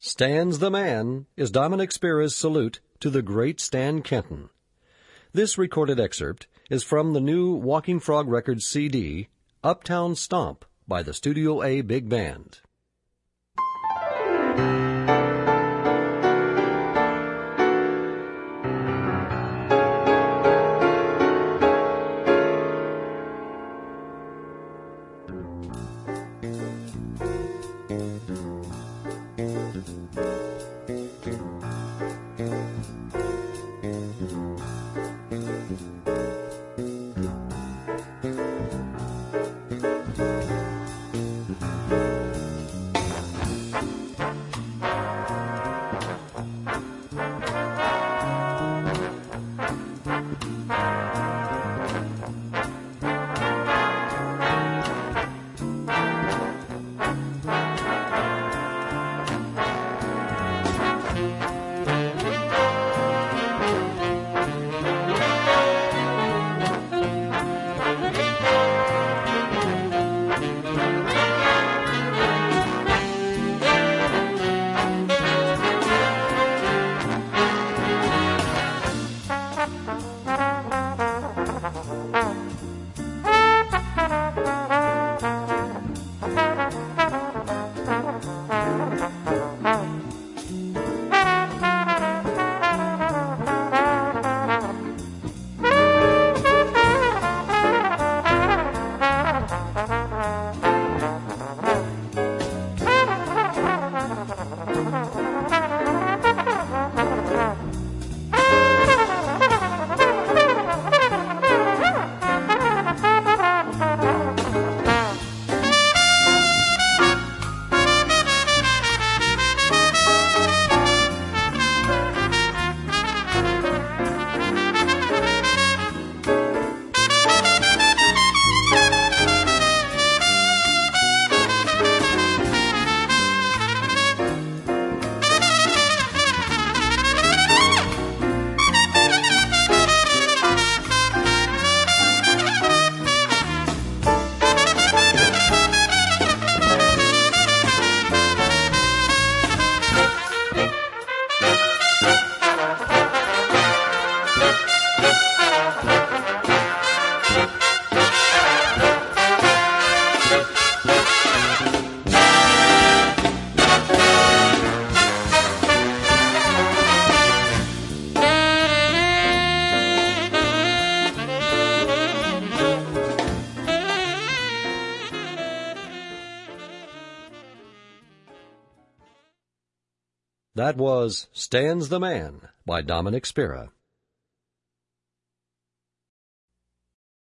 Stands the Man is Dominic Spera's salute to the great Stan Kenton. This recorded excerpt is from the new Walking Frog Records CD, Uptown Stomp by the Studio A Big Band. That was Stands the Man by Dominic Spera.